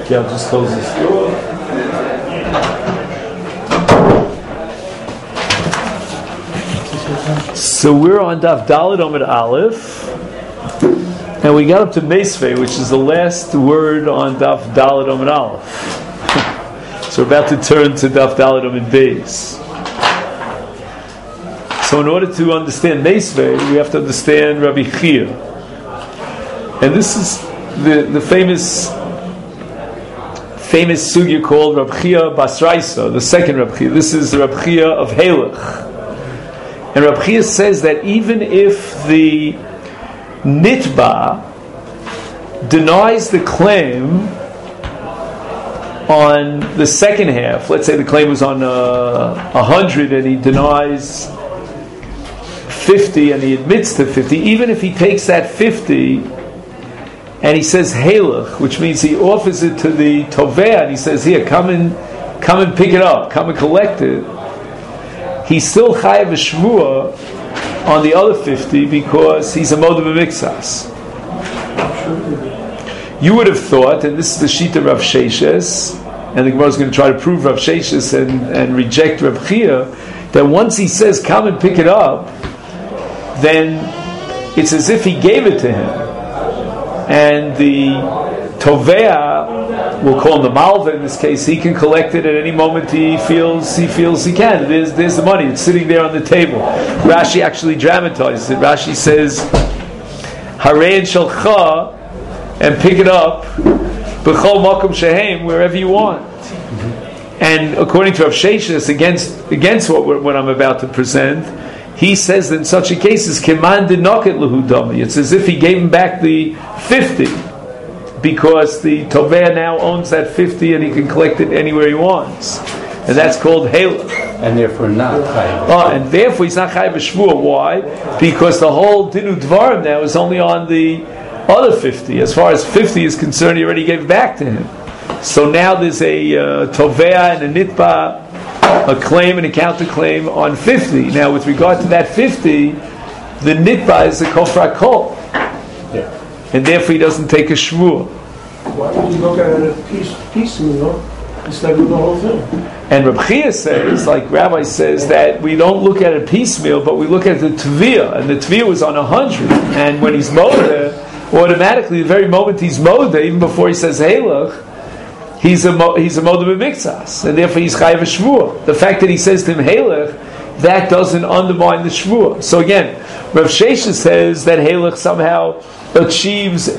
Okay, I'll just close this door. So we're on Daf Daled Amud Aleph, and we got up to Meisvei, which is the last word on Daf Daled Amud Aleph. So we're about to turn to Daf Daled Amud Beis. So in order to understand Meisvei, we have to understand Rabbi Chia. And this is the famous sugya called Rabbi Chia Bas Raisa, the second Rabbi Chia. This is Rabbi Chia of Halach. And Rabbi Chia says that even if the nitba denies the claim on the second half, let's say the claim was on 100 and he denies 50 and he admits to 50, even if he takes that 50 and he says halach, which means he offers it to the tovea and he says, here, come and pick it up, come and collect it, he's still chayav a shvuah on the other 50 because he's a moed b'miktsas. You would have thought, and this is the shita Rav Sheshes, and the Gemara is going to try to prove Rav Sheshes and reject Rav Chia, that once he says come and pick it up, then it's as if he gave it to him, and the tovea, we'll call him the malva in this case, he can collect it at any moment he feels he can. There's the money, it's sitting there on the table. Rashi actually dramatizes it. Rashi says harein shalcha, and pick it up b'chol makom shehem, wherever you want. And according to Rav Sheshes, against what I'm about to present, he says that in such a case is keman denoket lehu dami. It's as if he gave him back the 50, because the tovea now owns that 50 and he can collect it anywhere he wants, and that's called halach. And therefore not chayav. And therefore he's not chayav b'shvuah. Why? Because the whole dinu dvarim now is only on the other 50. As far as 50 is concerned, he already gave back to him. So now there's a tovea and a nitba, a claim and a counterclaim on 50. Now with regard to that 50, the nitba is a kofra kol. Yeah. And therefore he doesn't take a shvuah. Why would you look at it piecemeal instead of the whole thing? And Reb Chia says, like Rabbi says, that we don't look at it piecemeal, but we look at the tviyah, and the tviyah was on 100. And when he's modeh, automatically, the very moment he's modeh, even before he says halach, he's a modeh b'miktsas, and therefore he's chayav a shvuah. The fact that he says to him halach, that doesn't undermine the shvuah. So again, Rav Sheshes says that halach somehow achieves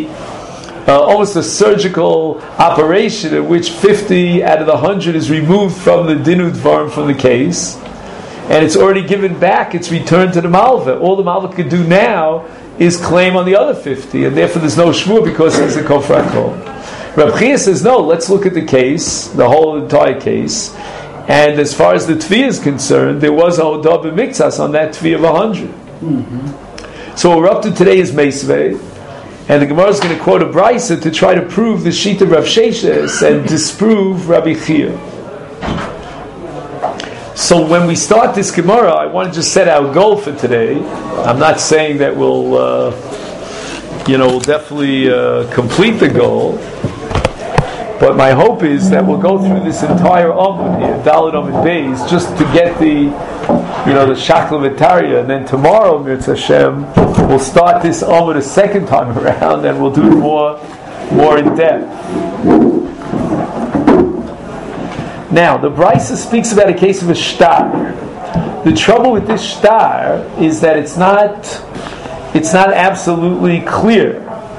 almost a surgical operation in which 50 out of the 100 is removed from the dinu dvarim, from the case, and it's already given back, it's returned to the malva. All the malva could do now is claim on the other 50, and therefore there's no shvuah because he's a kofra kol. Rav Chia says, no, let's look at the case, the whole entire case, and as far as the tviyah is concerned, there was a hodah b'miktsas on that tviyah of 100. Mm-hmm. So what we're up to today is Meisvei, and the Gemara is going to quote a brisa to try to prove the shita Rav Sheshes and disprove Rabbi Chia. So when we start this Gemara, I want to just set our goal for today. I'm not saying that we'll definitely complete the goal, but my hope is that we'll go through this entire Amud here, Daled Amud Beis, just to get the Shakla V'Tarya, and then tomorrow, Mirza Hashem, we'll start this Amud a second time around, and we'll do it more in depth. Now, the Brisa speaks about a case of a shtar. The trouble with this shtar is that it's not absolutely clear.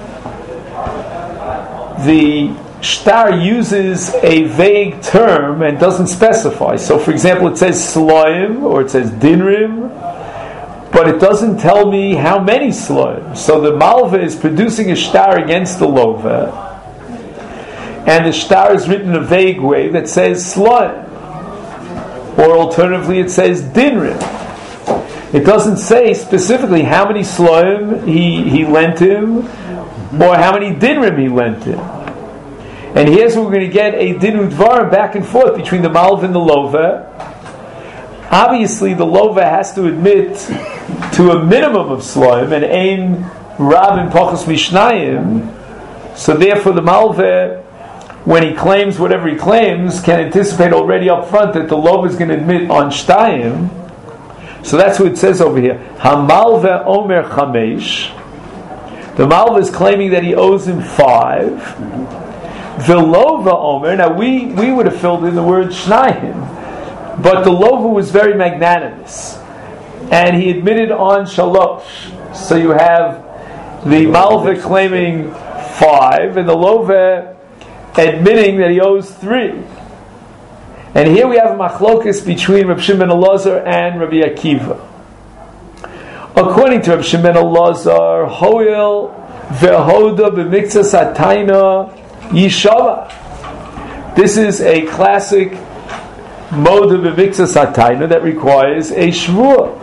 The shtar uses a vague term and doesn't specify. So, for example, it says sloim or it says dinrim, but it doesn't tell me how many sloim. So the malva is producing a shtar against the lova, and the shtar is written in a vague way that says sloim, or alternatively it says dinrim. It doesn't say specifically how many sloim he lent him, or how many dinrim he lent him. And here's where we're going to get a dinu dvarim back and forth between the malva and the lova. Obviously, the lova has to admit to a minimum of sloim, and ein rab and pachos mishnayim. So therefore, the malva when he claims whatever he claims, can anticipate already up front that the Lov is going to admit on Shtayim. So that's what it says over here. Hamalva Omer Chamesh. The Malva is claiming that he owes him 5. Velova Omer. Now we would have filled in the word Shnayim, but the Lova was very magnanimous, and he admitted on Shalosh. So you have the Malva claiming 5, and the Lova admitting that he owes 3. And here we have a machlokes between Reb Shimon ben Elazar and Rabbi Akiva. According to Reb Shimon ben Elazar, Hoil vehoda b'miktzas atayna yishava. This is a classic mode of b'miktzas atayna that requires a shvuah.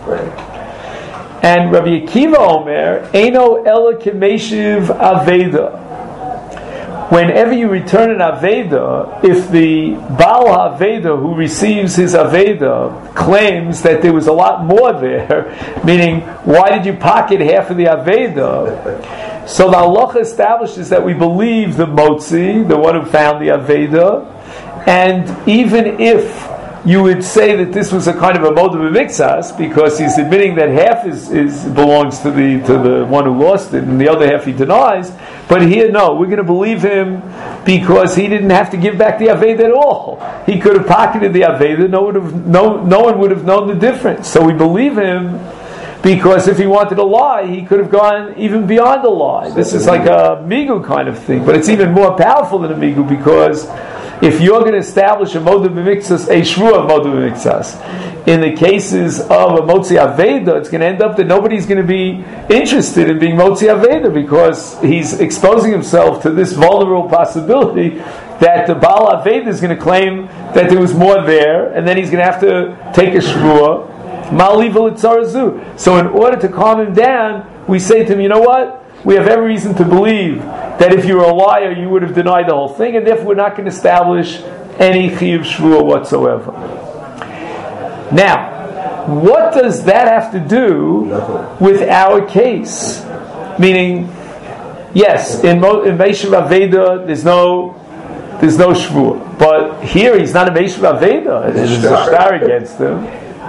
And Rabbi Akiva Omer, Eino ela k'meshiv aveda. Whenever you return an Aveda, if the Baal HaAveda who receives his Aveda claims that there was a lot more there, meaning, why did you pocket half of the Aveda? So the halacha establishes that we believe the Motzi, the one who found the Aveda, and even if you would say that this was a kind of a mode of a mixas, because he's admitting that half is belongs to the one who lost it, and the other half he denies. But here, no, we're going to believe him because he didn't have to give back the Aveda at all. He could have pocketed the Aveda. No one would have known the difference. So we believe him because if he wanted to lie, he could have gone even beyond a lie. This is like a migu kind of thing, but it's even more powerful than a migu, because if you're going to establish a moed b'miktzas, a shvuah of moed b'miktzas, in the cases of a motzi aveda, it's going to end up that nobody's going to be interested in being motzi aveda, because he's exposing himself to this vulnerable possibility that the Baal aveda is going to claim that there was more there, and then he's going to have to take a shvuah. So in order to calm him down, we say to him, you know what? We have every reason to believe that if you were a liar, you would have denied the whole thing, and therefore we're not going to establish any chiyuv shvuah whatsoever. Now, what does that have to do with our case? Meaning, yes, in Meishav Aveda, there's no shvuah, but here he's not a Meishav Aveda. There's a shtar against him.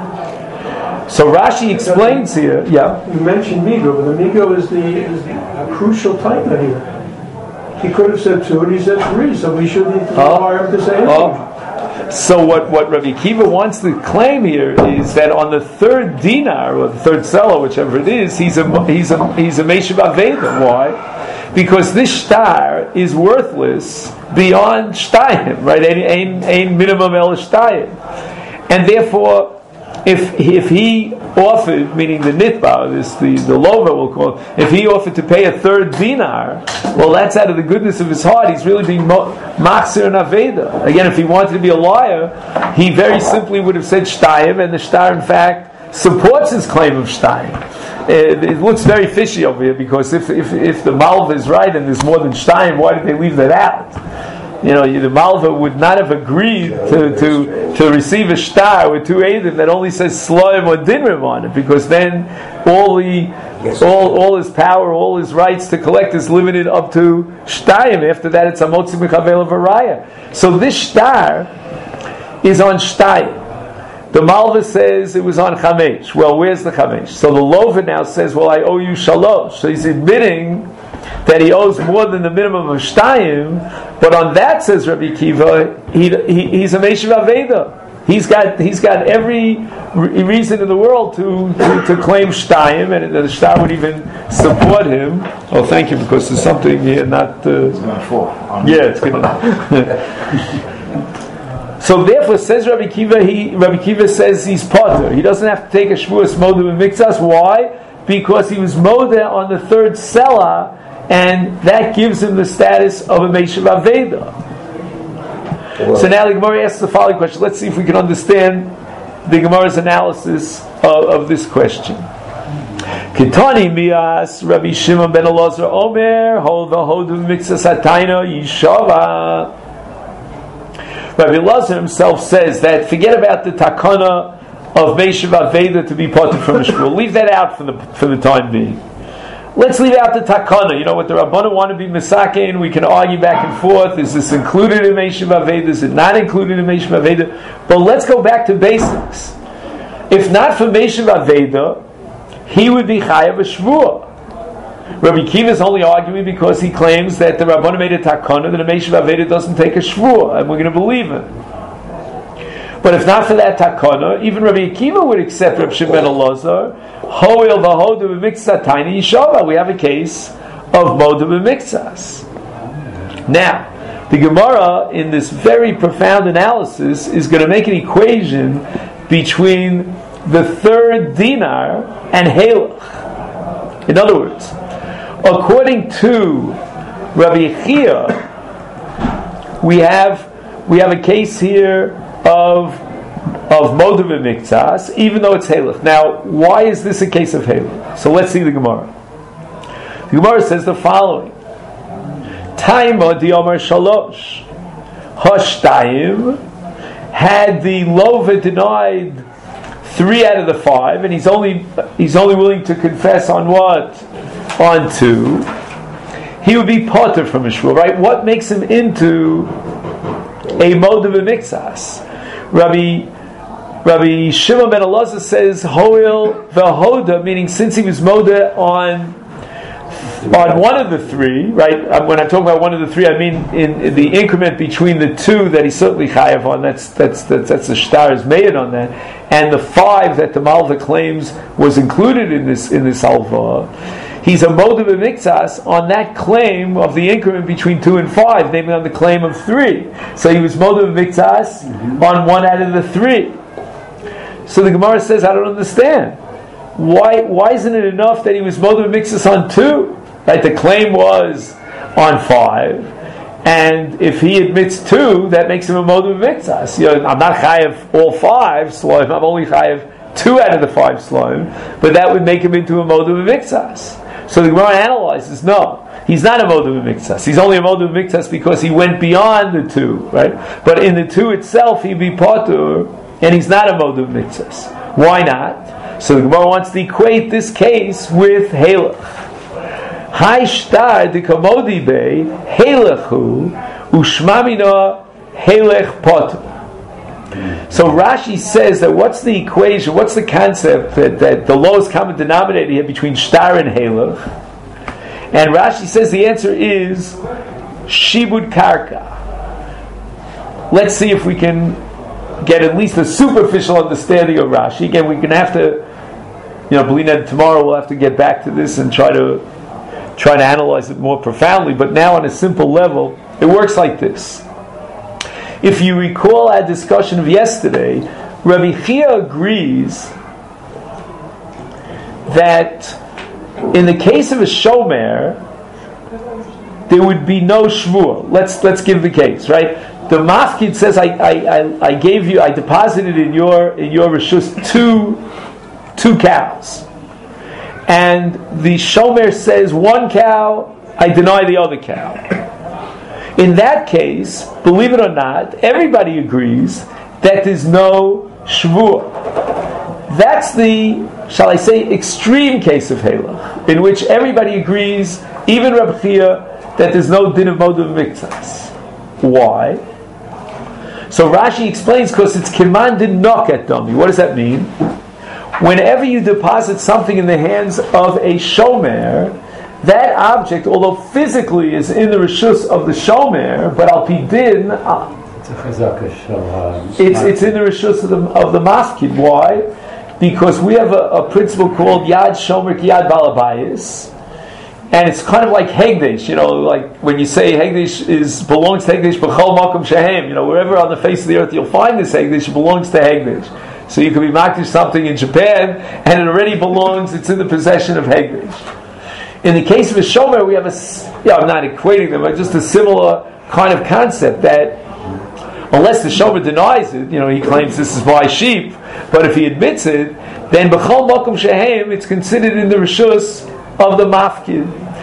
So Rashi explains here. Yeah. You mentioned migo, but the migo is the crucial type here. He could have said 2, and he said 3, so we shouldn't require him to say anything. So what Rabbi Akiva wants to claim here is that on the 3rd dinar or the 3rd seller, whichever it is, he's a Meishav Aveda. Why? Because this shtar is worthless beyond shtayim, right? Ein minimum el shtayim, and therefore, if he offered, meaning the nitba, the lover we'll call it, if he offered to pay a 3rd dinar, well, that's out of the goodness of his heart. He's really being machzir and aveda. Again, if he wanted to be a liar, he very simply would have said shtayim, and the shtar, in fact, supports his claim of shtayim. It looks very fishy over here, because if the malva is right and there's more than shtayim, why did they leave that out? You know, the Malva would not have agreed to receive a shtar with 2 eidim that only says Sloim or Dinrim on it, because then all his power, all his rights to collect is limited up to shtayim. After that, it's a motzi mechavel of araya. So this shtar is on shtayim. The Malva says it was on chamesh. Well, where's the chamesh? So the Lova now says, well, I owe you shalosh. So he's admitting that he owes more than the minimum of shtayim, but on that, says Rabbi Akiva, he's a Meishav Aveda. He's got every reason in the world to claim shtayim, and the shtar would even support him. Oh, thank you, because there's something here not. It's going to fall. Yeah, it's going to. So therefore, says Rabbi Akiva says he's potter. He doesn't have to take a shvuas modeh and mixas. Why? Because he was modeh on the 3rd selah, and that gives him the status of a Meishav Aveda. So now the Gemara asks the following question. Let's see if we can understand the Gemara's analysis of this question. Kitani mias Rabbi Shimon ben Elazar Omer hol v'hodu mixas hatayna yishava. Rabbi Elazar himself says that forget about the takana of Meishav Aveda to be parted from the shul. Leave that out for the time being. let's leave out the takana. You know what the Rabbanan want to be misakein. We can argue back and forth. Is this included in Meishav Aveda? Is it not included in Meishav Aveda? But let's go back to basics. If not for Meishav Aveda, he would be chayav a shvuah. Rabbi Akiva is only arguing because he claims that the Rabbanan made a takana that a Meishav Aveda doesn't take a shvuah, and we're going to believe him. But if not for that takana, even Rabbi Akiva would accept Rabbi Shimon ben Elazar. Hoil v'hodu b'miktzah tiny yishava. We have a case of modu b'miktzas. Now, the Gemara in this very profound analysis is going to make an equation between the third dinar and halach. In other words, according to Rabbi Chia, we have a case here of modu b'miktzas, even though it's halach. Now, why is this a case of halach? So let's see the Gemara. The Gemara says the following: Taima di'omar shalosh hashtayim. Had the Lova denied 3 out of the 5, and he's only willing to confess on what? On 2. He would be potter from a shvuah, right? What makes him into a modu b'miktzas? Rabbi Shimon ben Elazar says hoil v'hoda, meaning since he was moda on one of the 3, right? When I'm talking about one of the 3, I mean in the increment between the 2 that he's certainly chayav on. That's the shtar is made on that, and the 5 that the Malva claims was included in this alva. He's a moda b'miktzas on that claim of the increment between 2 and 5, namely on the claim of 3. So he was moda b'miktzas on 1 out of the 3. So the Gemara says, I don't understand. Why isn't it enough that he was moda b'miktzas on 2? Right? The claim was on 5, and if he admits 2, that makes him a moda b'miktzas. I'm not chayav all 5 slime. I'm only chayav 2 out of the 5 slime, but that would make him into a moda b'miktzas. So the Gemara analyzes, no, he's not a modu b'miktzas. He's only a modu b'miktzas because he went beyond the 2, right? But in the 2 itself, he'd be patur, and he's not a modu b'miktzas. Why not? So the Gemara wants to equate this case with halach. Hai shtar de kamodi be halachu ushmamina halach patur. So Rashi says that what's the equation, what's the concept that the lowest common denominator here between shtar and halach? And Rashi says the answer is shibud karka. Let's see if we can get at least a superficial understanding of Rashi. Again, we're going to have to, believe that tomorrow we'll have to get back to this and try to analyze it more profoundly. But now on a simple level, it works like this. If you recall our discussion of yesterday, Rabbi Chia agrees that in the case of a shomer, there would be no shvuah. Let's give the case, right? The mafkid says, I deposited in your reshus two cows, and the shomer says 1 cow, I deny the other cow. In that case, believe it or not, everybody agrees that there's no shvuah. That's the, shall I say, extreme case of halach, in which everybody agrees, even Rabbi Chia, that there's no din of modu b'miktzas. Why? So Rashi explains, because it's kiman din noket dami. What does that mean? Whenever you deposit something in the hands of a shomer, that object, although physically is in the reshus of the shomer, but al pi din, it's in the reshus of the mafkid. Why? Because we have a principle called yad shomer ki yad balabayis, and it's kind of like hegdesh. Like when you say hegdesh belongs to hegdesh b'chol makom shehem. Wherever on the face of the earth you'll find this hegdesh, it belongs to hegdesh. So you can be makdish something in Japan, and it already belongs. It's in the possession of hegdesh. In the case of a shomer, we have I'm not equating them, but just a similar kind of concept that unless the shomer denies it, he claims this is my sheep, but if he admits it, then b'chol makom shehem, it's considered in the reshus of the mafkid.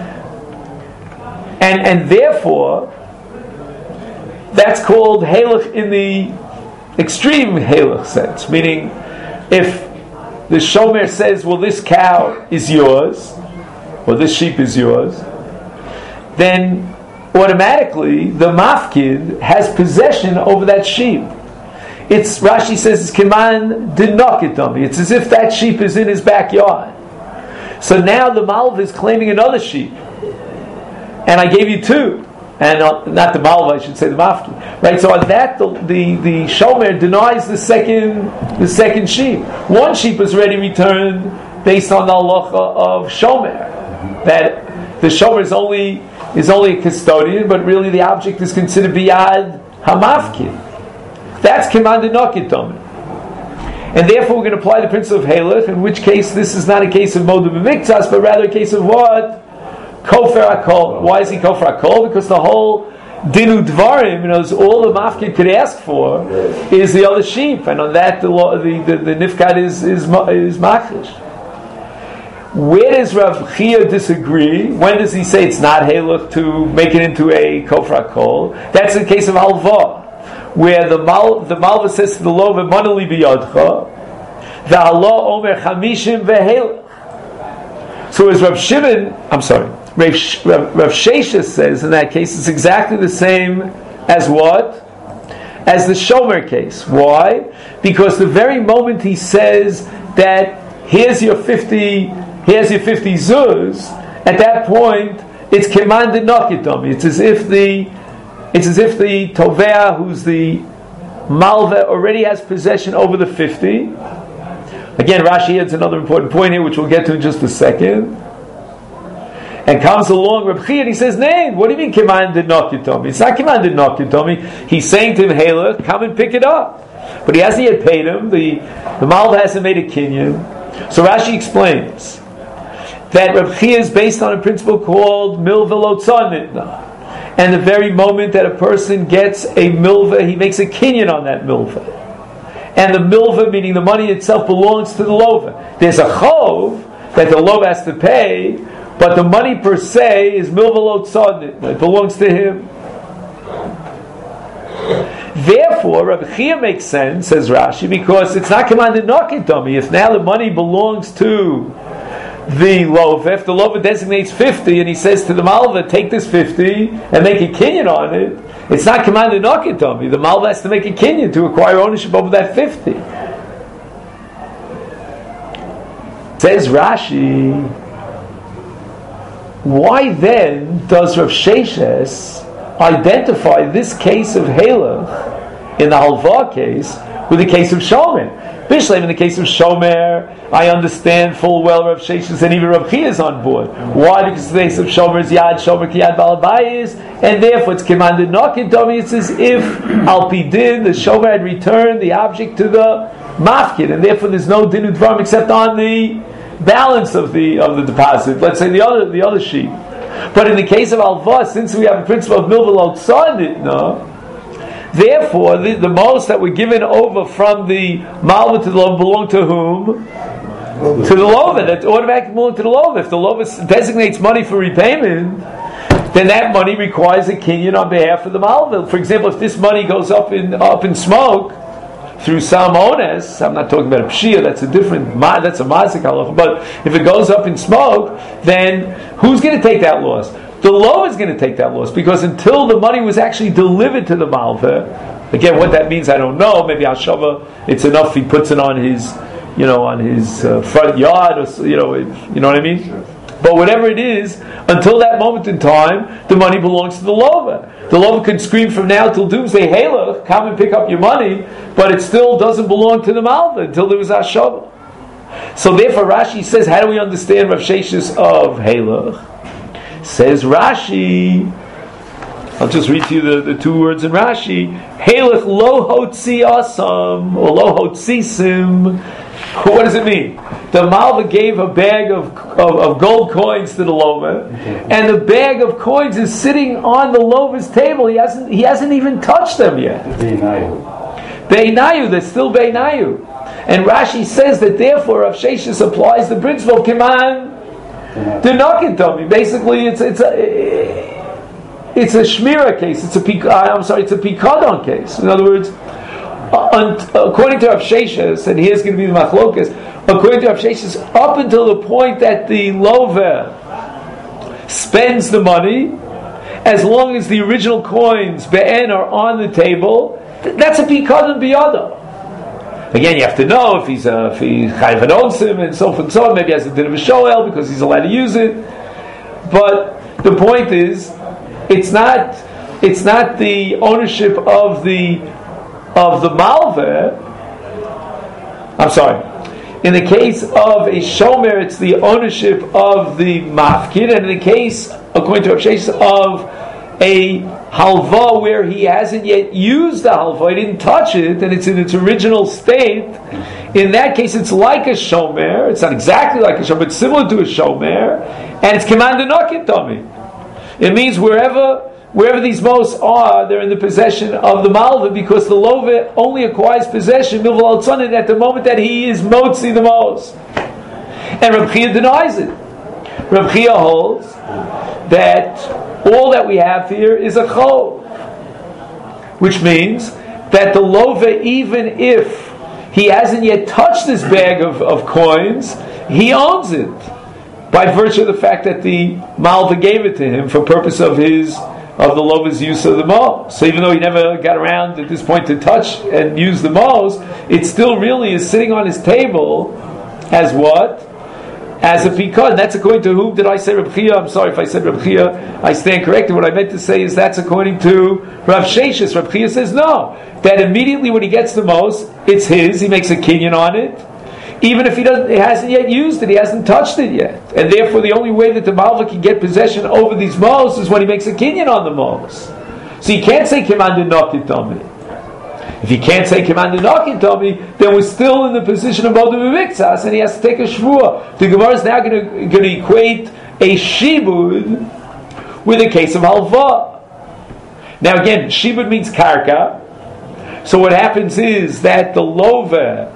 And therefore, that's called halach in the extreme halach sense, meaning if the shomer says, well, this cow is yours, or this sheep is yours, then automatically the mafkid has possession over that sheep. It's, Rashi says, it's kiman dinokitami. It's as if that sheep is in his backyard. So now the malva is claiming another sheep, and I gave you two, and not the malva, I should say the mafkid, right? So on that, the shomer denies the second sheep. One sheep is already returned based on the halacha of shomer, that the shomer is only a custodian, but really the object is considered biyad hamafkid. That's kiman dinokitami. And therefore we're going to apply the principle of halach, in which case this is not a case of moda b'miktas, but rather a case of what? Kofer hakol. Why is he kofer hakol? Because the whole dinu dvarim, all the mafkid could ask for is the other sheep, and on that the nifkad is machish. Where does Rav Chia disagree? When does he say it's not halach to make it into a kofer hakol? That's in the case of halva, where the malva says to the lova, "Manali biyadcha," the Allah omer chamishim vehelach. So as Rav Sheshes says in that case, it's exactly the same as what? As the shomer case. Why? Because the very moment he says that here's your 50 zuz, at that point it's keman dinokitami. It's as if the tovea, who's the malva, already has possession over the 50. Again, Rashi adds another important point here, which we'll get to in just a second. And comes along Reb Chia and he says, "Nay, what do you mean keman dinokitami? It's not keman dinokitami." He's saying to him, "Halach, come and pick it up." But he hasn't yet paid him. The malva hasn't made a kinyan. So Rashi explains that Reb Chia is based on a principle called milva lo tzanitna. And the very moment that a person gets a milva, he makes a kinyan on that milva. And the milva, meaning the money itself, belongs to the lova. There's a chov that the lova has to pay, but the money per se is milva lo tzadnit. It belongs to him. Therefore, Rabbi Chia makes sense, says Rashi, because it's not commanded nokitami. If now the money belongs to the lova, if the lova designates 50 and he says to the malva, take this 50 and make a kinyan on it, it's not commanded nokitami. The malva has to make a kinyan to acquire ownership over that 50. Says Rashi, why then does Rav Sheshes identify this case of halach in the halva case with the case of shomer? Bishleim, in the case of shomer, I understand full well Rav Sheshes and even Rav Chia is on board. Why? Because the case of shomer is yad shomer ki yad balabayis, and therefore it's commanded nokitami. It's as if al pi din the shomer had returned the object to the mafkid, and therefore there's no dinu dvarim except on the balance of the deposit. Let's say the other sheep. But in the case of alva, since we have a principle of milva lo tzadnitna, therefore the most that we're given over from the malva to the lova belong to whom? To the lova. That automatically belong to the lova. If the lova designates money for repayment, then that money requires a kinyan on behalf of the malva. For example, if this money goes up in smoke through some ones, I'm not talking about a pshia, that's a mazik halacha, but if it goes up in smoke, then who's going to take that loss? The lova is going to take that loss, because until the money was actually delivered to the malva, again, what that means I don't know, maybe Hashava, it's enough he puts it on his front yard, or you know what I mean? But whatever it is, until that moment in time, the money belongs to the lova. The lova could scream from now till doomsday, "Halach, come and pick up your money," but it still doesn't belong to the malva until there was Hashava. So therefore Rashi says, how do we understand Rav Sheshes of Halach? Says Rashi, I'll just read to you the two words in Rashi, Halach lo hotzi asam, or lo hotzisim. What does it mean? The malva gave a bag of gold coins to the lova, and the bag of coins is sitting on the lova's table. He hasn't even touched them yet. Beinayu, they're still beinayu. And Rashi says that therefore Rav Sheshes applies the principle of Kiman Dinokitami. Basically, it's a shmira case. It's a pikadon case. In other words, according to Rav Sheshes, and here's going to be the machlokas, according to Rav Sheshes, up until the point that the lova spends the money, as long as the original coins be'en are on the table, that's a pikadon biyado. Again, you have to know if he chayv and owns him and so forth and so on. Maybe he has a din of a shoel because he's allowed to use it. But the point is, it's not the ownership of the malveh. I'm sorry. In the case of a shomer, it's the ownership of the mafkid, and in the case, according to Rav Sheshes, of a halva where he hasn't yet used the halva, he didn't touch it, and it's in its original state. In that case, it's like a shomer. It's not exactly like a shomer, but similar to a shomer, and it's commanded nokitomi. It means wherever these mos are, they're in the possession of the malva, because the love only acquires possession milval al tzanin at the moment that he is motzi the mos. And Reb Chia denies it. Reb Chia holds that all that we have here is a chov, which means that the love, even if he hasn't yet touched this bag of coins, he owns it by virtue of the fact that the malva gave it to him for purpose of the lover's use of the mos. So even though he never got around at this point to touch and use the mos, it still really is sitting on his table as what? As a pikad. That's according to whom did I say Reb Chia? I'm sorry if I said Reb Chia. I stand corrected. What I meant to say is that's according to Rav Sheshes. Reb Chia says no. That immediately when he gets the mos, it's his. He makes a kinyan on it. Even if he hasn't yet used it, he hasn't touched it yet, and therefore the only way that the malva can get possession over these mos is when he makes a kinyan on the mos. So you can't say commanded nokitomi. If you can't say commanded nokitomi, then we're still in the position of modim v'miktsas, and he has to take a shvua. The Gemara is now going to equate a shibud with a case of halva. Now again, shibud means karka. So what happens is that the lover.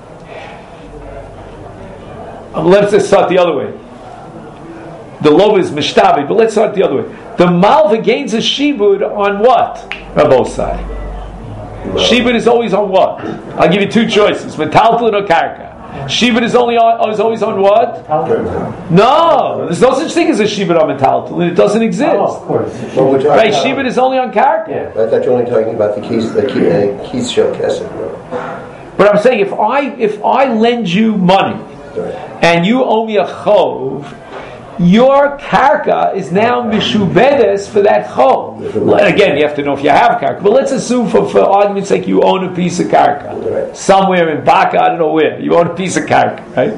Let's just start the other way. The love is mishtabi, but let's start the other way. The malva gains a shibud on what? Rabosai. Shibud is always on what? I'll give you two choices: metaltalin or karka. Shibud is always on what? No, there's no such thing as a shibud on metaltalin. It doesn't exist. Oh, of course. Right? Shibud is only on karka. Yeah. I thought you were only talking about the keys shel kesef. But I'm saying if I lend you money. And you owe me a chov, your karka is now mishubedes for that chov. Again, you have to know if you have karka, but let's assume for argument's sake you own a piece of karka. Somewhere in Baka, I don't know where, you own a piece of karka, right?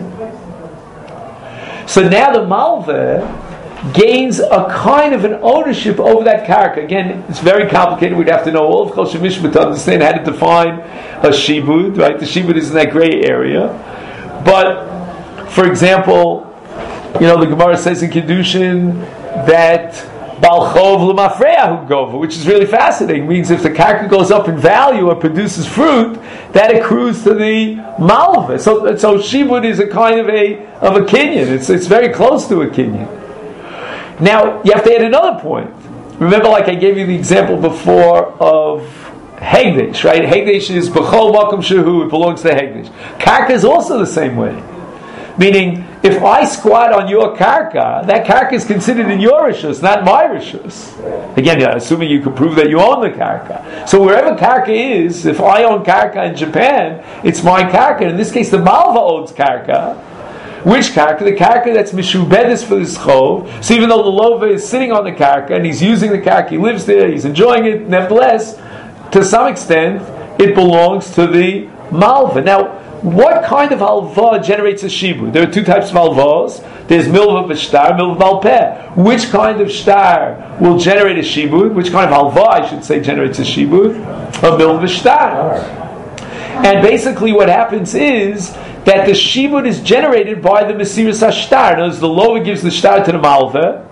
So now the malva gains a kind of an ownership over that karka. Again, it's very complicated, we'd have to know all of Choshen Mishpat to understand how to define a shibud, right? The shibud is in that gray area. But for example, the Gemara says in Kiddushin that Bal Chov L'Mafreyahu Gova, which is really fascinating. It means if the karka goes up in value or produces fruit, that accrues to the malva. So shibud is a kind of a kinyan. It's very close to a kinyan. Now you have to add another point. Remember, like I gave you the example before of Hegdish, right? Hegdish is B'chol Makom Shehu, it belongs to Hegdish. Karka is also the same way. Meaning, if I squat on your karka, that karka is considered in your rishus, not my rishus. Again, assuming you can prove that you own the karka. So wherever karka is, if I own karka in Japan, it's my karka. In this case, the malva owns karka. Which karka? The karka that's mishubedes for this chov. So even though the lova is sitting on the karka and he's using the karka, he lives there, he's enjoying it, nevertheless, to some extent, it belongs to the malva. Now, what kind of halva generates a shibud? There are two types of halvas. There's milva b'shtar, milva b'alpeh. Which kind of shtar will generate a shibud? Which kind of halva, I should say, generates a shibud? A milva b'shtar. And basically what happens is that the shibud is generated by the mesiras hashtar. In other words, the lover gives the shtar to the malva,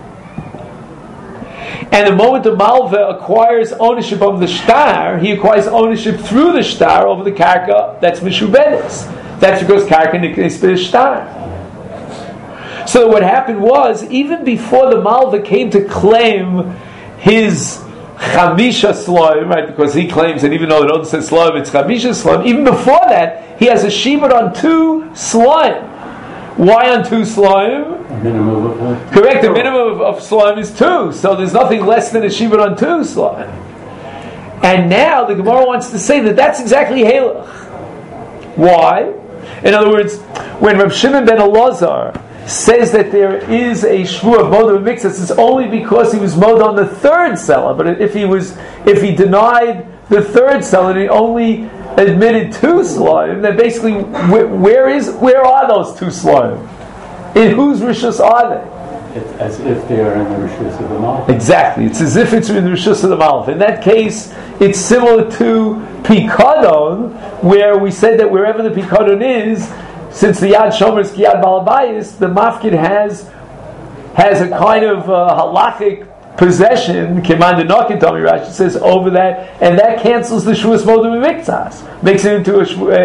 and the moment the malva acquires ownership of the shtar, he acquires ownership through the shtar over the karka that's mishubedes. That's because karka niknes b'shtar. So what happened was, even before the malva came to claim his chamisha sloim, right? Because he claims that even though it doesn't say sloim, it's chamisha sloim. Even before that, he has a shibud on two sloim. Why on two sloim? minimum of what? Correct, the minimum of slime is 2, so there's nothing less than a shibud on 2 slime. And now the Gemara wants to say that that's exactly halach. Why? In other words, when Reb Shimon ben Elazar says that there is a shvu of moda b'miktzas, it's only because he was moda on the 3rd selah. But if he denied the 3rd selah and he only admitted 2 slime, then basically where are those 2 slime? In whose rishus are they? It's as if they are in the rishus of the Malach. Exactly. It's as if it's in the rishus of the Malach. In that case, it's similar to Pikadon, where we said that wherever the Pikadon is, since the Yad Shomer is Yad Balabayis, the Mafkid has a kind of halachic possession, Keman Denokin, Tommy Rashi says, over that, and that cancels the Shuas Modem Miktzas, makes it into a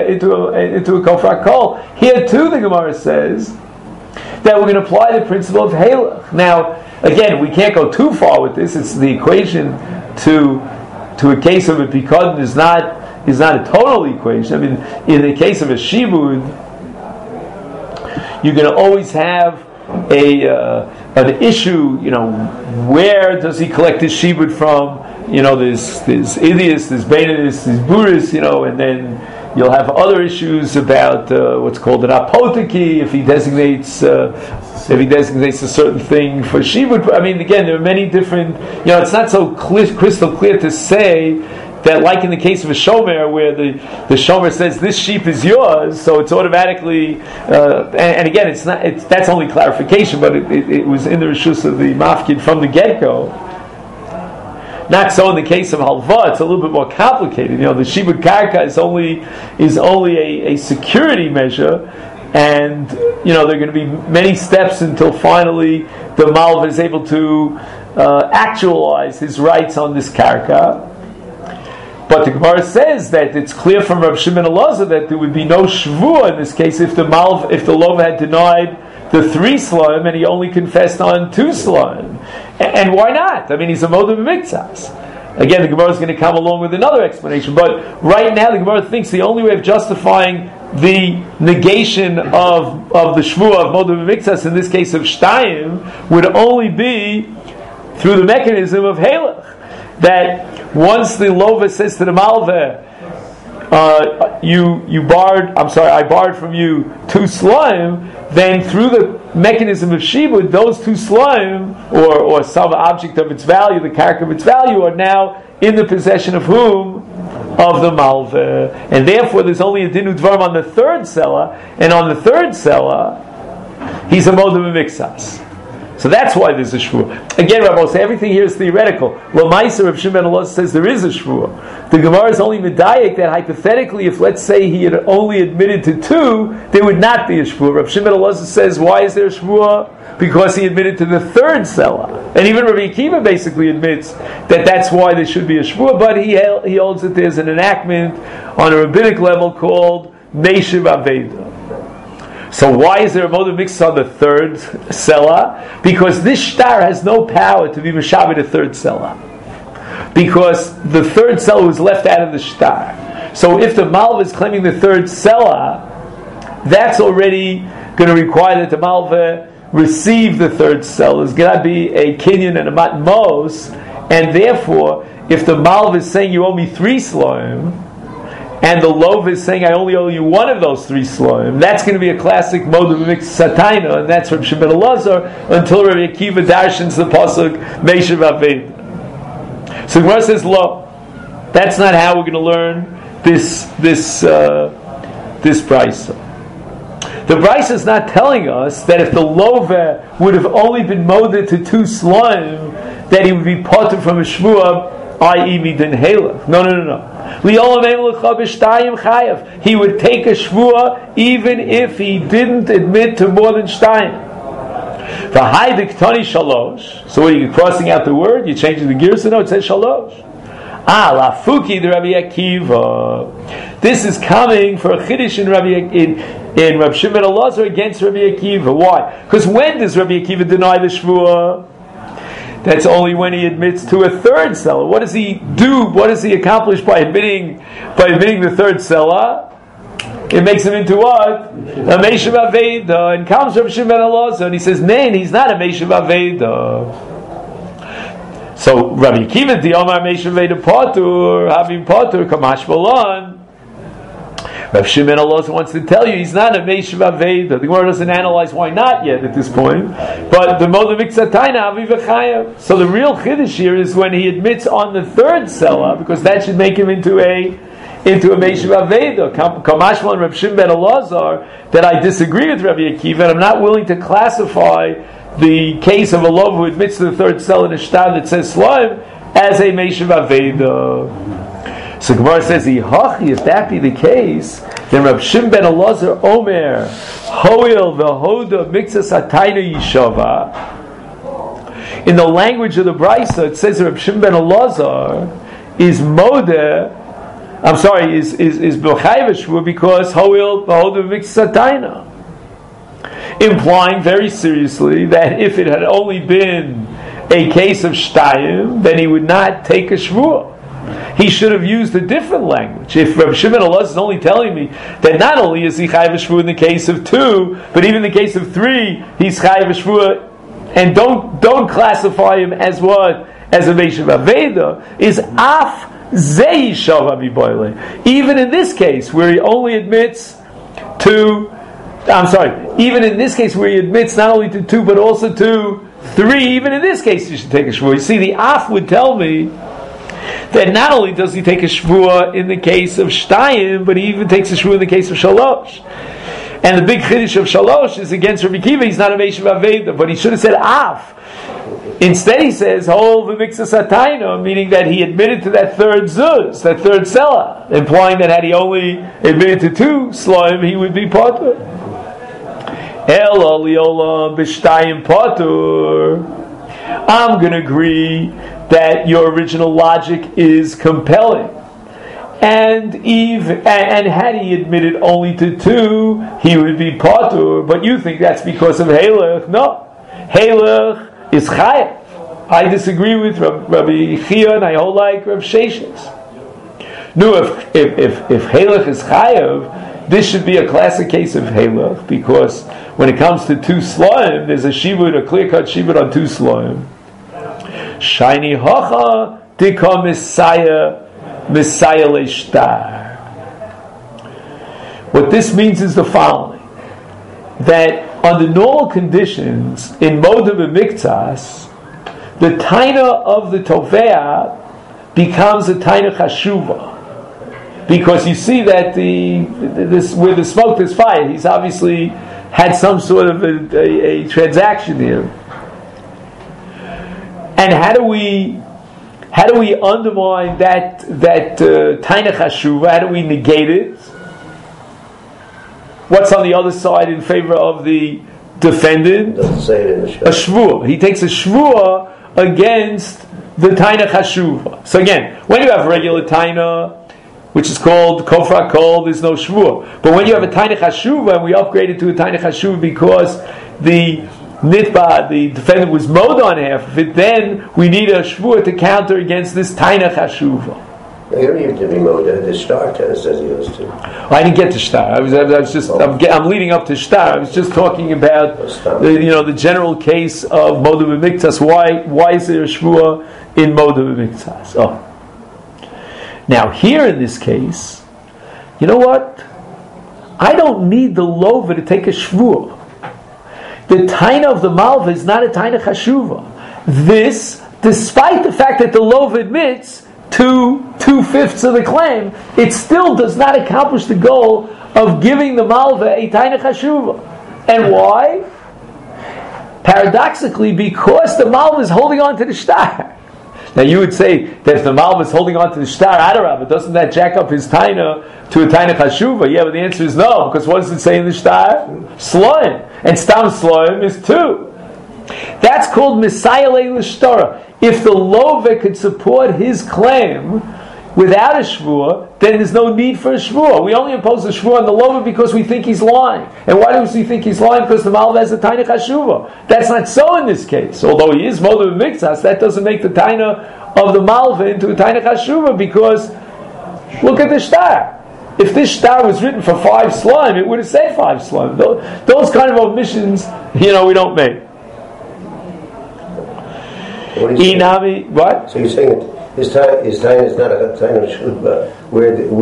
Kofar Kol. Here too, the Gemara says that we're going to apply the principle of Halach. Now, again, we can't go too far with this. It's the equation to a case of a Pikadon is not a total equation. I mean, in the case of a Shibud, you're going to always have an issue. Where does he collect his shibud from? There's Idius, there's Beinidus, there's Buris, and then you'll have other issues about what's called an apoteki, if he designates a certain thing for shibud. I mean, again, there are many different. It's not so crystal clear to say that, like in the case of a shomer, where the shomer says this sheep is yours, so it's automatically. And again, that's only clarification, but it was in the rishus of the mafkid from the get-go. Not so in the case of halva; it's a little bit more complicated. The shibud karka is only a security measure, and there are going to be many steps until finally the malva is able to actualize his rights on this karka. But the Gemara says that it's clear from Reb Shimon Elazar that there would be no shvuah in this case if the lova had denied the 3 slime and he only confessed on 2 slime. And why not? I mean, he's a moda b'miktzas. Again, the Gemara is going to come along with another explanation. But right now, the Gemara thinks the only way of justifying the negation of the shvuah of moda b'miktzas, in this case of shtayim, would only be through the mechanism of halach. That once the lova says to the malveh, I borrowed from you 2 slime, then through the mechanism of shibud, those 2 slime, or some object of its value, the karka of its value, are now in the possession of whom? Of the malveh. And therefore there's only a dinu dvarim on the 3rd selah, and on the 3rd selah, he's a moda b'miktzas. So that's why there's a shvuah. Again, Rabbi will say everything here is theoretical. L'maisa, Reb Shimon ben Elazar says there is a shvuah. The Gemara is only medayek that hypothetically, if let's say he had only admitted to 2, there would not be a shvuah. Reb Shimon ben Elazar says, why is there a shvuah? Because he admitted to the 3rd selah. And even Rabbi Akiva basically admits that that's why there should be a shvuah, but he holds that there's an enactment on a rabbinic level called Meishiv Aveda. So why is there a moda mixed on the 3rd selah? Because this shtar has no power to be meshabed the 3rd selah. Because the 3rd selah was left out of the shtar. So if the malva is claiming the 3rd selah, that's already going to require that the malva receive the 3rd selah. There's going to be a kinyan and a matmos, and therefore, if the malva is saying you owe me 3 slime, and the lova is saying I only owe you 1 of those 3 slime, that's going to be a classic moda b'miktzas sataina, and that's from Shimon Elazar until Rabbi Akiva darshans the pasuk Meishav Aved. So the Gemara says, "Lo, that's not how we're going to learn this brisa. The brisa is not telling us that if the lova would have only been moda to 2 slime, that he would be parted from a shvuah, i.e. midin halach. No. He would take a shvuah even if he didn't admit to more than shtayim. So what are you crossing out the word? You're changing the gears? No, it says shalosh. Lafuki the Rabbi Akiva. This is coming for a chiddush in Rabbi Shimon Elazar against Rabbi Akiva. Why? Because when does Rabbi Akiva deny the shvuah? That's only when he admits to a 3rd selah. What does he do? What does he accomplish by admitting the 3rd selah? it makes him into what? A Meishav Aveda. And comes Rav Shimon ben Elazar, and he says, "Nein, he's not a Meishav Aveda." So Rabbi Akiva the Omar Meishav Aveda Patur, having Patur Kamash Balon. Rav Shimon ben Elazar wants to tell you he's not a Meishav Aveda. The Gemara doesn't analyze why not yet at this point. But the Moda Miksataina Aviv Chayav. So the real chiddush here is when he admits on the third selah, because that should make him into a Meishav Aveda. Kamashma and Rav Shimon ben Elazar, that I disagree with Rabbi Akiva, and I'm not willing to classify the case of a love who admits to the third selah in a shtar that says Slaim as a Meishav Aveda. So Gemara says, if that be the case, then Rav Shimon ben Elazar Omer Hoil v'hoda mixas atayna yishava. In the language of the Brisa, it says Rav Shimon ben Elazar is modeh. I'm sorry, is b'chayv because Hoil v'hoda mixas atayna, implying very seriously that if it had only been a case of shtayim, then he would not take a shvuah. He should have used a different language. If Rav Shimon ben Elazar is only telling me that not only is he chayav shvuah in the case of 2, but even in the case of 3, he's chayav shvuah, and don't classify him as what? As a Meishav Aveda, is af zei shava miboile. Even in this case, where he only admits to, even in this case where he admits not only to 2, but also to 3, even in this case you should take a shvuah. You see, the af would tell me that not only does he take a shvuah in the case of shtayim, but he even takes a shvuah in the case of shalosh. And the big chiddush of shalosh is against Rabbi Akiva. He's not a Meishav Aveda, but he should have said af. Instead, he says hol v'mixas atayna, meaning that he admitted to that third zuz, that third selah, implying that had he only admitted to 2 slaim, he would be patur. El aliolam b'shtayim patur. I'm going to agree that your original logic is compelling, and had he admitted only to 2, he would be patur. But you think that's because of halach? No, halach is chayav. I disagree with Rabbi Chia, and I hold like Rav Sheshes. No, if halach is chayav, this should be a classic case of halach, because when it comes to 2 slaim, there's a shivud, a clear-cut shivud on 2 slaim. Shiny hacha tika Messiah leshtar. What this means is the following: that under normal conditions in Moda B'Miktsas, the taina of the tovea becomes a taina chashuva, because you see that where the smoke there's fire. He's obviously had some sort of a transaction here. And how do we undermine that taina chashuva? How do we negate it? What's on the other side in favor of the defendant? Doesn't say it in the shvuah. A shvuah. He takes a shvuah against the taina chashuva. So again, when you have regular taina, which is called kofra kol, there's no shvuah. But when you have a taina chashuva, and we upgrade it to a taina chashuva because the nitba, the defendant, was mowed on half of it, then we need a shvuah to counter against this taina chashuva. You don't need to be mowed. The shtar test as he used to. I didn't get to shtar. I was just. I'm leading up to shtar. I was just talking about the general case of moda b'miktsas. Why is there a shvuah in moda b'miktsas? Oh, now here in this case, you know what? I don't need the lova to take a shvuah. The taina of the malva is not a taina chashuva. This, despite the fact that the lova admits to 2/5 of the claim, it still does not accomplish the goal of giving the malva a taina chashuva. And why? Paradoxically, because the malva is holding on to the shtar. Now you would say that if the malva is holding on to the shtar, Adarabah, doesn't that jack up his taina to a taina chashuva? Yeah, but the answer is no, because what does it say in the shtar? Sloim. And stam sloim is 2. That's called Messiah Le'Lishtara. If the lova could support his claim without a shvuah, then there's no need for a shvuah. We only impose a shvuah on the lova because we think he's lying. And why do we think he's lying? Because the malva has a taina chashuva. That's not so in this case. Although he is moda b'miktsas, that doesn't make the taina of the malva into a taina chashuva, because look at the shtar. If this shtar was written for 5 slime, it would have said 5 slime. Those kind of omissions, we don't make. What are you saying? Inami, what? So you're saying that his time is not a time of shuvah, where the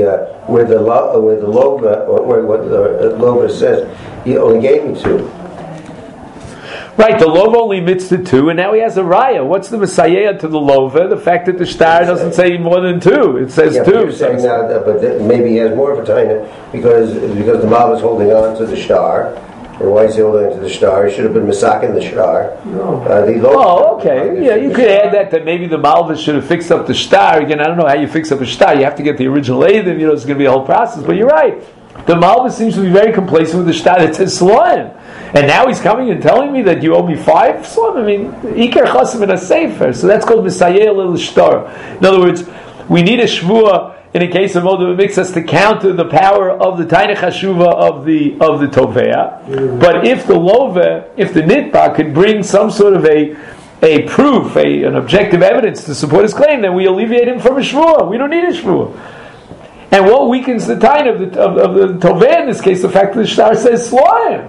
lova says he only gave him 2. Right, the lova only admits to 2, and now he has a raya. What's the messiah to the lova? The fact that the shtar doesn't say more than 2; it says 2. You're saying now but maybe he has more of a time because the mob is holding on to the shtar. Or why is he holding on to the shtar? He should have been masaking the shtar. Okay. Yeah, you could add that maybe the Malva should have fixed up the shtar. Again, I don't know how you fix up a shtar. You have to get the original Eidim. It's going to be a whole process. But you're right. The Malva seems to be very complacent with the shtar that says Sloim. And now he's coming and telling me that you owe me 5 Sloim. I mean, Iker Chasim in a Sefer. So that's called Misayeh Lil Shtar. In other words, we need a Shvuah in a case of Moed B'Miktzas to counter the power of the Tainei Chashuva of the Tovea. But if the Nitba could bring some sort of a proof, an objective evidence to support his claim, then we alleviate him from a Shvuah. We don't need a Shvuah. And what weakens the Tainei of the Tovea in this case, the fact that the Shtar says Sloim.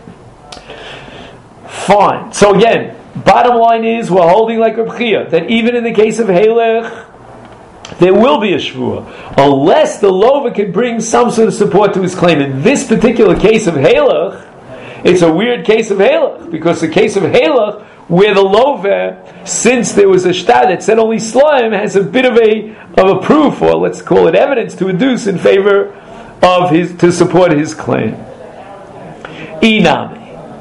Fine. So again, bottom line is we're holding like Reb Chia, that even in the case of Halech, there will be a shvuah, unless the lova can bring some sort of support to his claim. In this particular case of Halach, it's a weird case of Halach, because the case of Halach, where the lova, since there was a shtar that said only slime, has a bit of a proof, or let's call it evidence, to adduce in favor of to support his claim. Inami.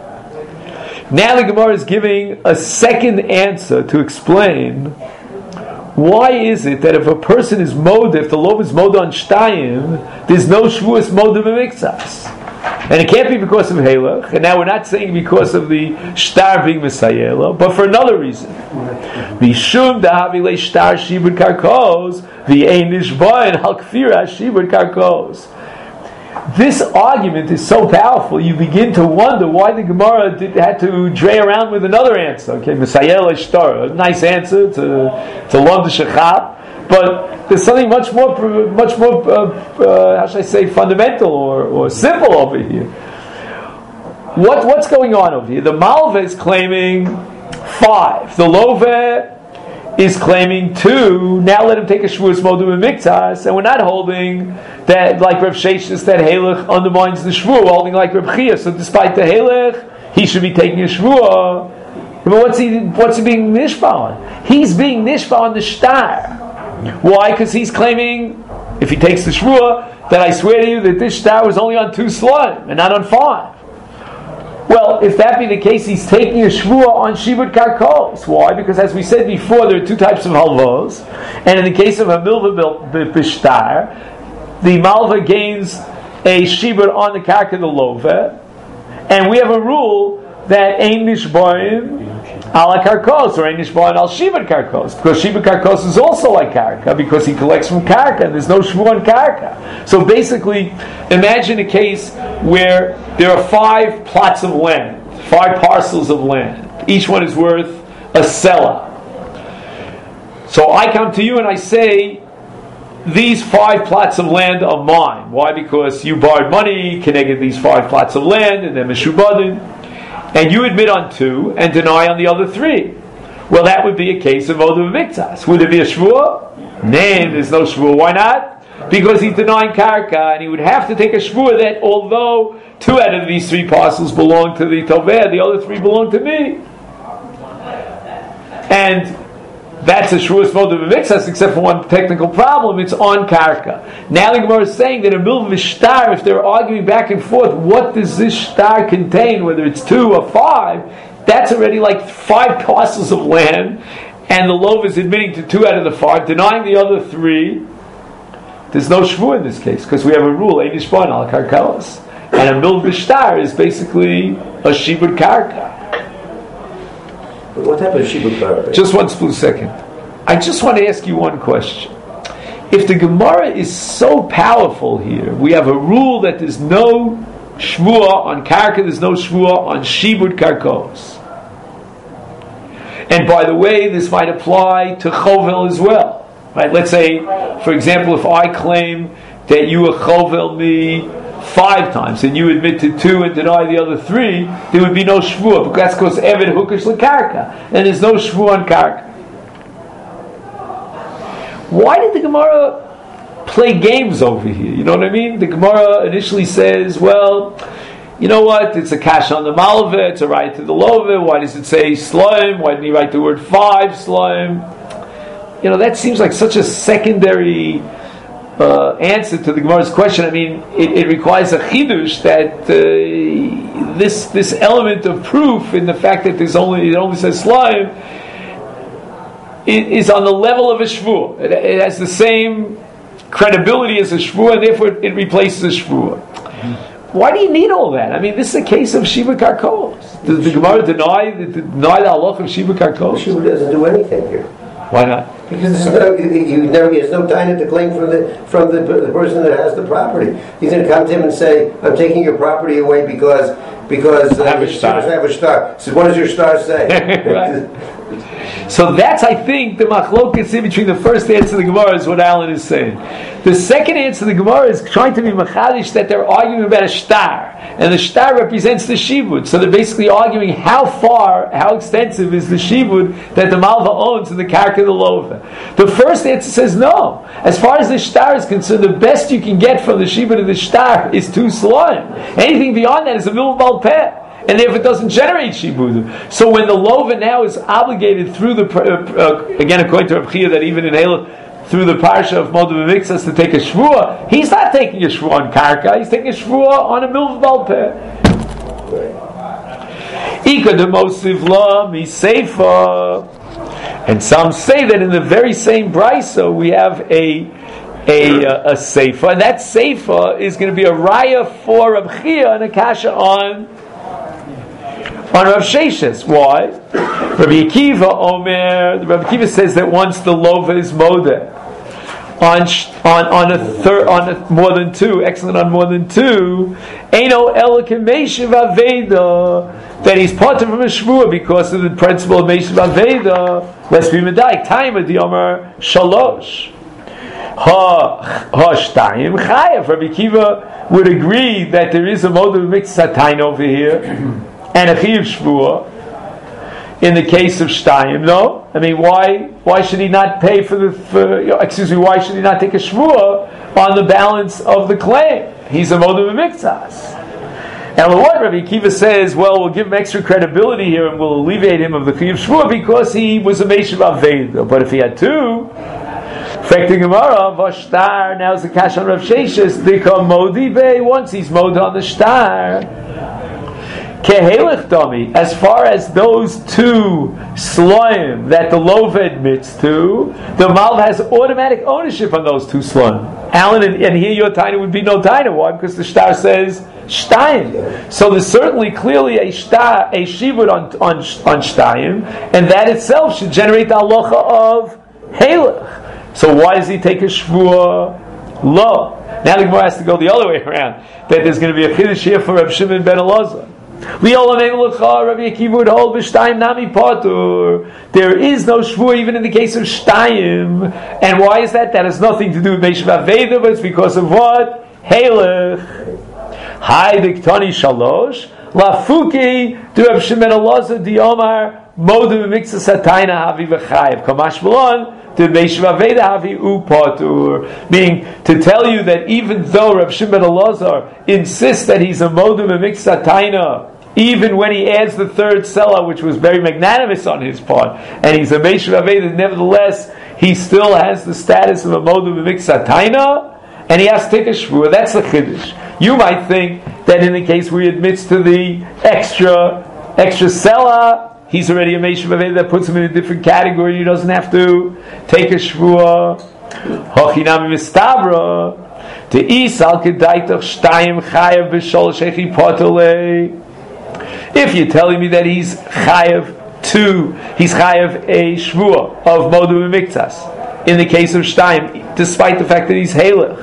Now the Gemara is giving a second answer to explain why is it that if a person is moda, if the lov is moda on shtayim, there's no shvuas moda b'miktzas, and it can't be because of halach. And now we're not saying because of the shtar being misayela, but for another reason. Mishum dahavile shtar shibud karkos v'ein nishba and halkfira shibud karkos. This argument is so powerful, you begin to wonder why the Gemara had to dray around with another answer. Okay, Misayel Shtar, a nice answer to Lom de Shechab, but there's something much more, how should I say, fundamental or simple over here. What's going on over here? The Malva is claiming 5. The Love is claiming 2. Now let him take a shvuas modum and miktas, and we're not holding that like Reb Sheshes that halach undermines the shvuah. We're holding like Reb Chia. So despite the halach, he should be taking a shvuah. But what's he being nishba on? He's being nishba on the shtar. Why? Because he's claiming, if he takes the shvuah, that I swear to you that this shtar was only on 2 slime and not on 5. Well, if that be the case, he's taking a shvuah on shibud karkos. Why? Because as we said before, there are 2 types of halvos, and in the case of a milva b'shtar, the malva gains a shibud on the karka the lova, and we have a rule that ein nishboim ala karkos, or ein nishboim al shibud karkos, because shibud karkos is also like karka, because he collects from karka, and there's no shvuah on karka. So basically, imagine a case where there are 5 plots of land, 5 parcels of land. Each one is worth a selah. So I come to you and I say, these 5 plots of land are mine. Why? Because you borrowed money, connected these 5 plots of land, and they're meshubadin, and you admit on 2 and deny on the other 3. Well, that would be a case of Odom Miktas. Would there be a shvuah? No, there's no shvuah. Why not? Because he's denying karka, and he would have to take a shvuah that although 2 out of these 3 parcels belong to the toveh, the other 3 belong to me. And that's a shvuas modum b'miktzas, except for one technical problem: it's on karka. Now the Gemara is saying that a milva shtar, if they're arguing back and forth, what does this shtar contain, whether it's 2 or 5, that's already like 5 parcels of land, and the lov is admitting to 2 out of the 5, denying the other 3. There's no shvuah in this case, because we have a rule, ein nishban al karkaos. And a milva shtar is basically a shibud karka. What type of shibud karka? Just one split second. I just want to ask you one question. If the Gemara is so powerful here, we have a rule that there's no shvuah on karka, there's no shvuah on shibud karkos. And by the way, this might apply to chovel as well. Right? Let's say, for example, if I claim that you were chovel me 5 times, and you admit to 2 and deny the other 3, there would be no shvuah, because that's because Eved Hukish L'Karka, and there's no shvuah on Karka. Why did the Gemara play games over here? You know what I mean? The Gemara initially says, well, you know what, it's a kash on the malva, it's a right to the lova, why does it say slime, why didn't he write the word 5 slime? You know, that seems like such a secondary answer to the Gemara's question. I mean, it requires a chidush that this element of proof in the fact that it only says slime is on the level of a shvuah. It has the same credibility as a shvuah, and therefore it replaces a shvuah. Why do you need all that? I mean, this is a case of Shiva Karkos. Does the Gemara deny the halach of Shiva Karkos? Shiva doesn't do anything here. Why not? Because there's no time to claim from the person that has the property. He's going to come to him and say, "I'm taking your property away because I have a star." So what does your star say? Right. So that's, I think, the machlokas in between the first answer of the Gemara is what Alan is saying. The second answer of the Gemara is trying to be machadish that they're arguing about a star, and the star represents the shivud. So they're basically arguing how extensive is the shivud that the malva owns in the karka of the lova. The first answer says no. As far as the star is concerned, the best you can get from the shivud of the star is 2 slime. Anything beyond that is a milval peh, and therefore it doesn't generate shibudu. So when the lova now is obligated through the again according to Reb Chia that even in Halach through the parsha of Moed B'Miktzas to take a shvuah, he's not taking a shvuah on karka, he's taking a shvuah on a milval peh. Ika de mosiv la mi seifa. And some say that in the very same brisa we have a seifa, and that seifa is going to be a raya for Reb Chia and a kasha on Rav Sheshes. Why? Rabbi Akiva says that once the lova is modeh on more than 2, excellent on more than 2, Eino Elikim Meishiv Aveda, that he's part of a shvuah because of the principle of Meishiv Aveda. Let's be medayik. Time of the Omer Shalosh. Ha Shtayim Chayav. Rabbi Akiva would agree that there is a mode of mitzvah taina over here and a chiyuv shvuah. In the case of Shtayim, no. I mean, why should he not pay why should he not take a shvuah on the balance of the claim? He's a modeh b'miktzas. And what Rabbi Akiva says, well, we'll give him extra credibility here and we'll alleviate him of the chiyuv shvuah because he was a meishav aveda. But if he had 2, affecting Gemara, vashtar, now is the kash on Rav Sheshes, dikam modi be, once he's modeh on the shtar. Kehelech dami, as far as those 2 sloim that the lova admits to, the malv has automatic ownership on those 2 sloim. Alan, and here your taina would be no taina. Why? Because the shtar says shtayim. So there's certainly clearly a shivud on shtayim, and that itself should generate the halacha of helech. So why does he take a shvuah? Lo. Now the Gemara has to go the other way around. That there's going to be a chiddush here for Reb Shimon ben Elazar. Rabbi Akiva would hold b'shtayim nami patur. There is no shvuah even in the case of shtayim. And why is that? That has nothing to do with Meishav Aveda, but it's because of what? Halech. Hai diktani shalosh. Lafuki to Reb Shimon ben Elazar di Omar modeh b'miktzas hatayna havi v'chayev. Kamash malon. Meaning to tell you that even though Reb Shimon ben Elazar insists that he's a modeh b'miktzas taina, even when he adds the 3rd selah, which was very magnanimous on his part, and he's a meishav aveda, nevertheless he still has the status of a modeh b'miktzas taina, and he has to take a shvuah. That's the chiddush. You might think that in the case where he admits to the extra selah, he's already a meishav aveda, that puts him in a different category. He doesn't have to take a shvuah. Hochinami mistabra to isal kedaitach shtayim chayav b'sholosh echi potole. If you're telling me that he's chayav a shvuah of modeh b'miktzas in the case of shtayim, despite the fact that he's halech,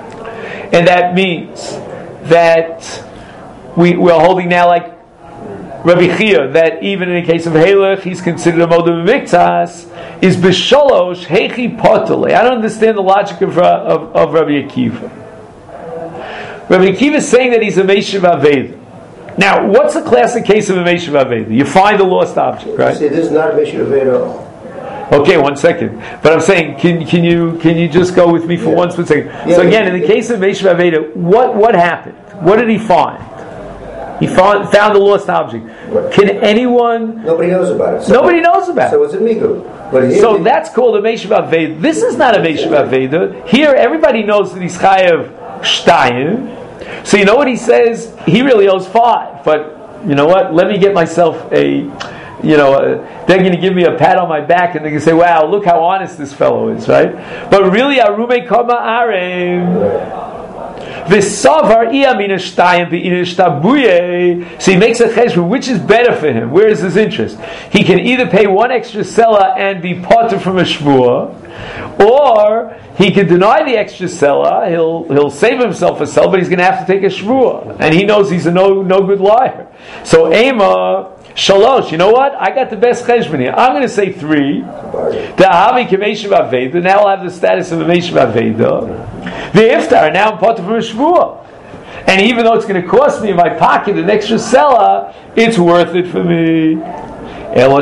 and that means that we're holding now like Rabbi Chia, that even in the case of Halech, he's considered a Modeh Miktas, is B'sholosh Hechi Potole. I don't understand the logic of Rabbi Akiva. Rabbi Akiva is saying that he's a Meishav Aveda. Now, what's a classic case of a Meishav Aveda? You find a lost object, right? See, this is not a Meishav Aveda. Okay, 1 second. But I'm saying, can you just go with me for 1 split second? So again, in the case of Meishav Aveda, what happened? What did he find? He found a lost object. Can anyone? Nobody knows about it. Nobody knows about it. So it's a migu. But so that's called a Meishav Aveda. This is not a Meishav Aveda. Here, everybody knows that he's chayav shtayim. So you know what he says? He really owes 5. But you know what? Let me get myself they're going to give me a pat on my back and they're going to say, wow, look how honest this fellow is, right? But really, Arume Kama Arem. V'savar iyamina shtayim v'ina shtabuye. So he makes a cheshbon, which is better for him? Where is his interest? He can either pay 1 extra selah and be potter from a shvua, or he can deny the extra selah. He'll save himself a selah, but he's going to have to take a shvua, and he knows he's a no good liar. So Ema Shalosh, you know what? I got the best cheshbon here. I'm going to say 3. The Ahavi K'Meishav Aveda. Now I'll have the status of a Meishav Aveda. The Iftar. Now I'm potter from a shvua. And even though it's going to cost me in my pocket an extra selah, it's worth it for me. You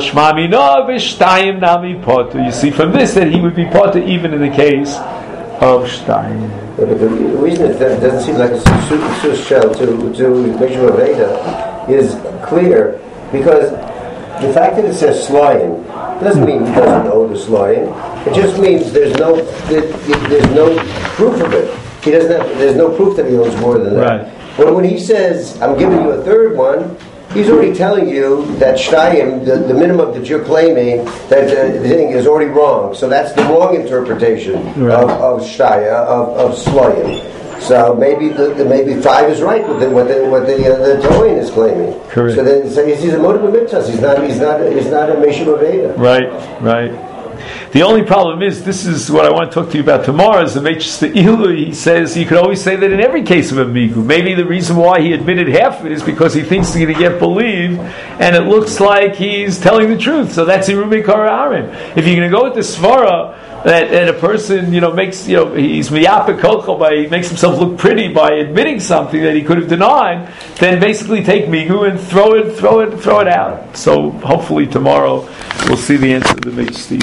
see from this that he would be potter even in the case of shtayim. But the reason it doesn't seem like a sus shell to Meishav Aveda is clear. Because the fact that it says slaying doesn't mean he doesn't owe the slaying. It just means there's no proof of it. There's no proof that he owes more than that. Right. But when he says, I'm giving you a 3rd one, he's already telling you that shtayim, the minimum that you're claiming, that the thing is already wrong. So that's the wrong interpretation of shtaya, of slaying. So maybe 5 is right with what the Toin is claiming. Correct. So then he's a Modeh Miktas. He's not a Meishav Aveda. Right. The only problem is, this is what I want to talk to you about tomorrow, is the Meichster Ilu. He says you could always say that in every case of a migu. Maybe the reason why he admitted half of it is because he thinks he's going to get believed, and it looks like he's telling the truth. So that's Irumei Kara Arim. If you're going to go with the Svara, that a person, makes, he's miyapik kolcho by, he makes himself look pretty by admitting something that he could have denied, then basically take migu and throw it out. So hopefully tomorrow we'll see the answer to the Meichster.